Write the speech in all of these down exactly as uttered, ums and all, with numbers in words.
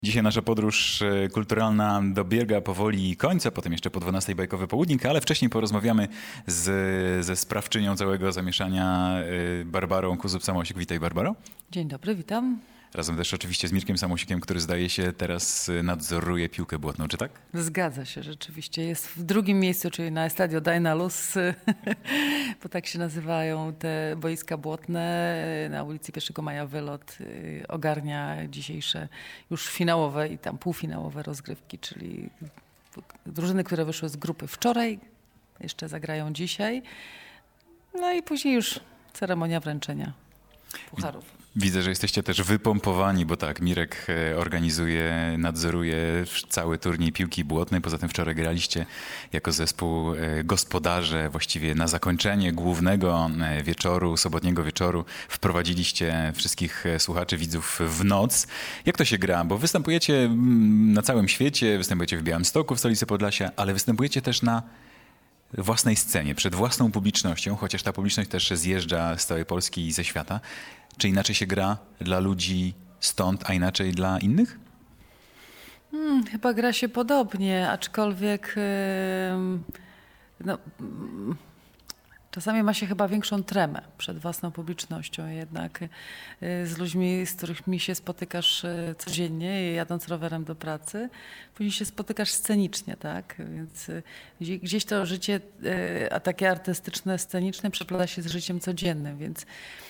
Dzisiaj nasza podróż e, kulturalna dobiega powoli końca, potem jeszcze po dwunastej bajkowy południk, ale wcześniej porozmawiamy z, ze sprawczynią całego zamieszania e, Barbarą Kuzub-Samosik. Witaj, Barbaro. Dzień dobry, witam. Razem też oczywiście z Mirkiem Samosikiem, który zdaje się teraz e, nadzoruje piłkę błotną, czy tak? Zgadza się, rzeczywiście. Jest w drugim miejscu, czyli na Estadio Dainalus, bo tak się nazywają te boiska błotne. Na ulicy pierwszego Maja wylot ogarnia dzisiejsze już finałowe i tam półfinałowe rozgrywki, czyli drużyny, które wyszły z grupy wczoraj, jeszcze zagrają dzisiaj. No i później już ceremonia wręczenia pucharów. Widzę, że jesteście też wypompowani, bo tak, Mirek organizuje, nadzoruje cały turniej piłki błotnej. Poza tym wczoraj graliście jako zespół gospodarze, właściwie na zakończenie głównego wieczoru, sobotniego wieczoru wprowadziliście wszystkich słuchaczy, widzów w noc. Jak to się gra? Bo występujecie na całym świecie, występujecie w Białymstoku, w stolicy Podlasia, ale występujecie też na własnej scenie, przed własną publicznością, chociaż ta publiczność też zjeżdża z całej Polski i ze świata. Czy inaczej się gra dla ludzi stąd, a inaczej dla innych? Hmm, chyba gra się podobnie, aczkolwiek yy, no, yy, czasami ma się chyba większą tremę przed własną publicznością. Jednak yy, z ludźmi, z którymi się spotykasz yy, codziennie, jadąc rowerem do pracy, później się spotykasz scenicznie, tak? Więc yy, gdzieś to życie, yy, a takie artystyczne, sceniczne przeplata się z życiem codziennym, więc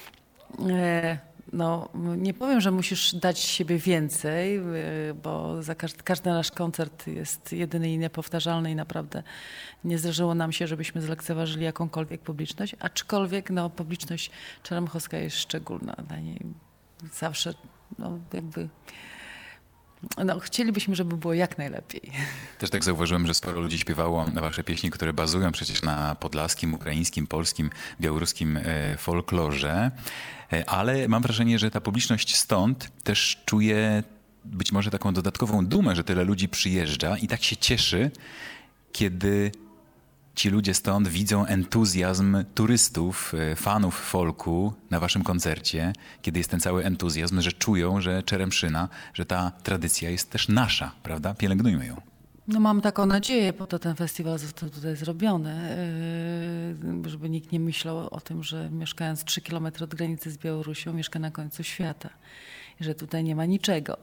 no, nie powiem, że musisz dać siebie więcej, bo za każdy, każdy nasz koncert jest jedyny i niepowtarzalny i naprawdę nie zdarzyło nam się, żebyśmy zlekceważyli jakąkolwiek publiczność, aczkolwiek no, publiczność czeremchowska jest szczególna. Dla niej zawsze no, jakby... No, chcielibyśmy, żeby było jak najlepiej. Też tak zauważyłem, że sporo ludzi śpiewało wasze pieśni, które bazują przecież na podlaskim, ukraińskim, polskim, białoruskim folklorze, ale mam wrażenie, że ta publiczność stąd też czuje być może taką dodatkową dumę, że tyle ludzi przyjeżdża i tak się cieszy, kiedy ci ludzie stąd widzą entuzjazm turystów, fanów folku na waszym koncercie, kiedy jest ten cały entuzjazm, że czują, że Czeremszyna, że ta tradycja jest też nasza, prawda? Pielęgnujmy ją. No mam taką nadzieję, po to ten festiwal został tutaj zrobiony, żeby nikt nie myślał o tym, że mieszkając trzy kilometry od granicy z Białorusią mieszka na końcu świata. Że tutaj nie ma niczego.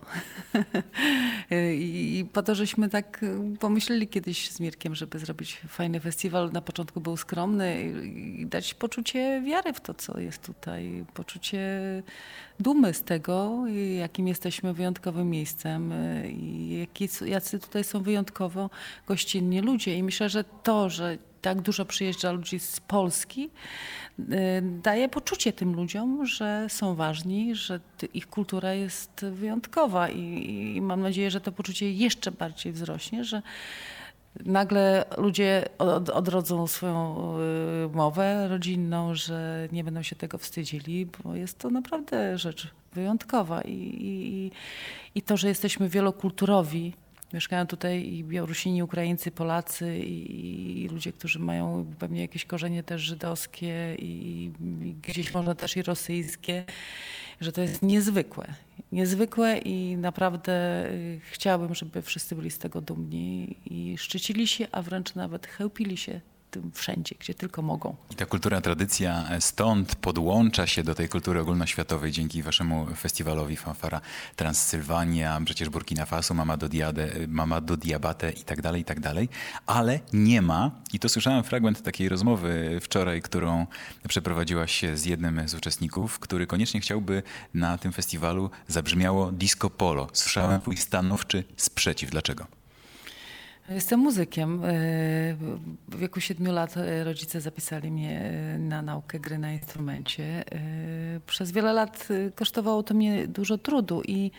I po to, żeśmy tak pomyśleli kiedyś z Mirkiem, żeby zrobić fajny festiwal. Na początku był skromny i dać poczucie wiary w to, co jest tutaj. Poczucie dumy z tego, jakim jesteśmy wyjątkowym miejscem i jacy tutaj są wyjątkowo gościnni ludzie. I myślę, że to, że tak dużo przyjeżdża ludzi z Polski, daje poczucie tym ludziom, że są ważni, że ich kultura jest wyjątkowa i, i mam nadzieję, że to poczucie jeszcze bardziej wzrośnie, że nagle ludzie od, odrodzą swoją mowę rodzinną, że nie będą się tego wstydzili, bo jest to naprawdę rzecz wyjątkowa i, i, i to, że jesteśmy wielokulturowi. Mieszkają tutaj i Białorusini, Ukraińcy, Polacy i, i ludzie, którzy mają pewnie jakieś korzenie też żydowskie i, i gdzieś może też i rosyjskie, że to jest niezwykłe. Niezwykłe i naprawdę chciałabym, żeby wszyscy byli z tego dumni i szczycili się, a wręcz nawet chełpili się tym wszędzie, gdzie tylko mogą. I ta kultura, tradycja stąd podłącza się do tej kultury ogólnoświatowej dzięki waszemu festiwalowi Fanfara Transsylwania, przecież Burkina Faso, Mamado Diadę, Mamado Diabatę i tak dalej, i tak dalej. Ale nie ma, i to słyszałem fragment takiej rozmowy wczoraj, którą przeprowadziłaś z jednym z uczestników, który koniecznie chciałby na tym festiwalu zabrzmiało disco polo. Słyszałem twój stanowczy sprzeciw. Dlaczego? Jestem muzykiem. W wieku siedmiu lat rodzice zapisali mnie na naukę gry na instrumencie. Przez wiele lat kosztowało to mnie dużo trudu i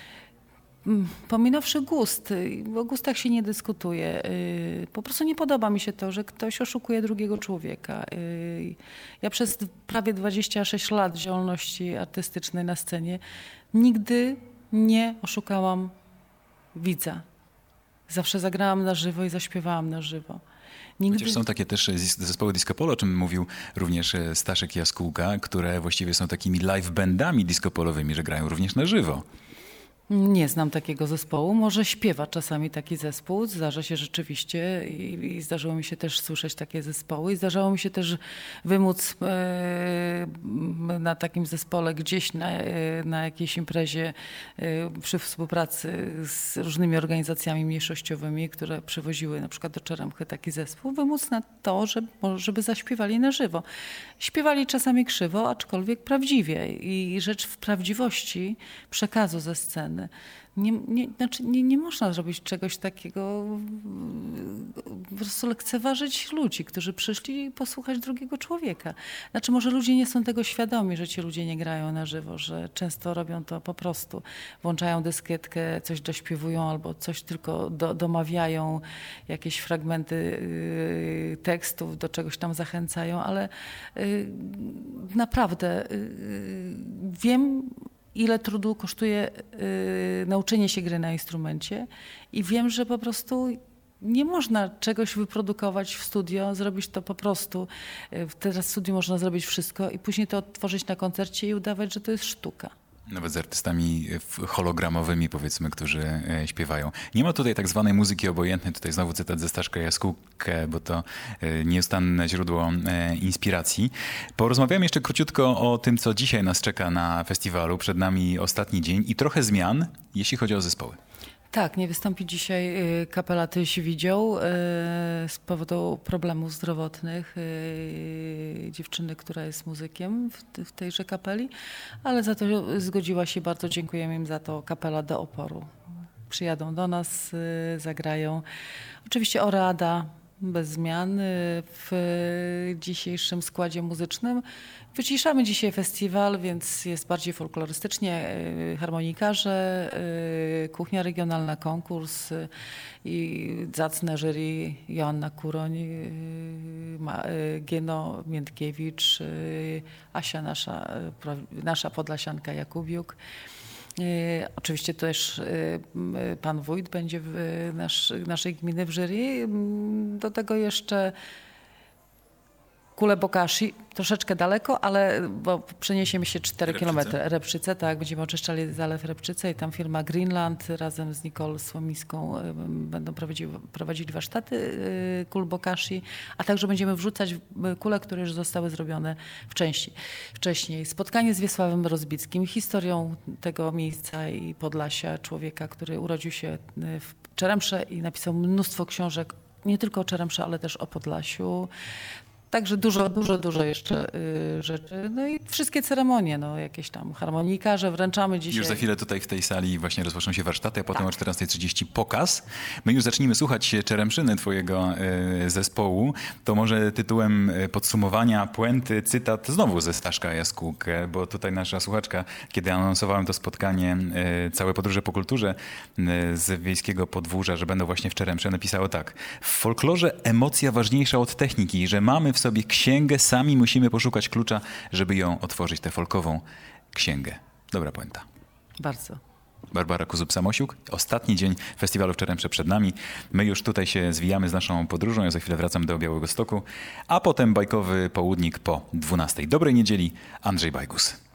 pominąwszy gust, bo o gustach się nie dyskutuje, po prostu nie podoba mi się to, że ktoś oszukuje drugiego człowieka. Ja przez prawie dwadzieścia sześć lat działalności artystycznej na scenie nigdy nie oszukałam widza. Zawsze zagrałam na żywo i zaśpiewałam na żywo. Nigdy... Chociaż są takie też zespoły disco polo, o czym mówił również Staszek Jaskółka, które właściwie są takimi live bandami disco polowymi, że grają również na żywo. Nie znam takiego zespołu. Może śpiewa czasami taki zespół. Zdarza się rzeczywiście i, i zdarzyło mi się też słyszeć takie zespoły. I zdarzało mi się też wymóc e, na takim zespole gdzieś na, e, na jakiejś imprezie e, przy współpracy z różnymi organizacjami mniejszościowymi, które przywoziły na przykład do Czeremchy taki zespół, wymóc na to, żeby, żeby zaśpiewali na żywo. Śpiewali czasami krzywo, aczkolwiek prawdziwie. I rzecz w prawdziwości przekazu ze sceny. Nie, nie, znaczy nie, nie można zrobić czegoś takiego, po prostu lekceważyć ludzi, którzy przyszli posłuchać drugiego człowieka. Znaczy może ludzie nie są tego świadomi, że ci ludzie nie grają na żywo, że często robią to po prostu. Włączają dyskietkę, coś dośpiewują albo coś tylko do, domawiają, jakieś fragmenty y, tekstów, do czegoś tam zachęcają, ale y, naprawdę y, wiem, ile trudu kosztuje y, nauczenie się gry na instrumencie i wiem, że po prostu nie można czegoś wyprodukować w studio, zrobić to po prostu. Y, teraz w studiu można zrobić wszystko i później to odtworzyć na koncercie i udawać, że to jest sztuka. Nawet z artystami hologramowymi, powiedzmy, którzy e, śpiewają. Nie ma tutaj tak zwanej muzyki obojętnej. Tutaj znowu cytat ze Staszka Jaskółkę, bo to e, nieustanne źródło e, inspiracji. Porozmawiamy jeszcze króciutko o tym, co dzisiaj nas czeka na festiwalu. Przed nami ostatni dzień i trochę zmian, jeśli chodzi o zespoły. Tak, nie wystąpi dzisiaj y, kapela Tyś Widział y, z powodu problemów zdrowotnych y, dziewczyny, która jest muzykiem w, w tejże kapeli, ale za to zgodziła się, bardzo dziękujemy im za to, kapela Do Oporu. Przyjadą do nas, y, zagrają. Oczywiście Oreada bez zmian w dzisiejszym składzie muzycznym. Wyciszamy dzisiaj festiwal, więc jest bardziej folklorystycznie. Harmonikarze, kuchnia regionalna, konkurs i zacne jury Joanna Kuroń, Geno Miętkiewicz, Asia, nasza, nasza podlasianka Jakubiuk. Oczywiście też pan wójt będzie w nasz, naszej gminy w jury. Do tego jeszcze Kule Bokashi, troszeczkę daleko, ale bo przeniesiemy się cztery kilometry. Repczyce, tak, będziemy oczyszczali Zalew Repczyce i tam firma Greenland razem z Nicole Słomiską będą prowadzili, prowadzili warsztaty kul Bokashi, a także będziemy wrzucać kule, które już zostały zrobione wcześniej. wcześniej. Spotkanie z Wiesławem Rozbickim, historią tego miejsca i Podlasia, człowieka, który urodził się w Czeremsze i napisał mnóstwo książek, nie tylko o Czeremsze, ale też o Podlasiu. Także dużo, dużo, dużo jeszcze y, rzeczy. No i wszystkie ceremonie, no jakieś tam harmonikarze, wręczamy dzisiaj. Już za chwilę tutaj w tej sali właśnie rozpoczną się warsztaty, a potem tak. O czternasta trzydzieści pokaz. My już zacznijmy słuchać czeremszyny twojego y, zespołu. To może tytułem podsumowania puenty cytat znowu ze Staszka Jaskółkę, bo tutaj nasza słuchaczka, kiedy anonsowałem to spotkanie y, Całe podróże po kulturze y, z wiejskiego podwórza, że będą właśnie w Czeremszy, napisało tak. W folklorze emocja ważniejsza od techniki, że mamy w sobie księgę, sami musimy poszukać klucza, żeby ją otworzyć, tę folkową księgę. Dobra puenta. Bardzo. Barbara Kuzub-Samosiuk. Ostatni dzień festiwalu w Czeremsze przed nami. My już tutaj się zwijamy z naszą podróżą. Ja za chwilę wracam do Białegostoku, a potem bajkowy południk po dwunastej. Dobrej niedzieli. Andrzej Bajgus.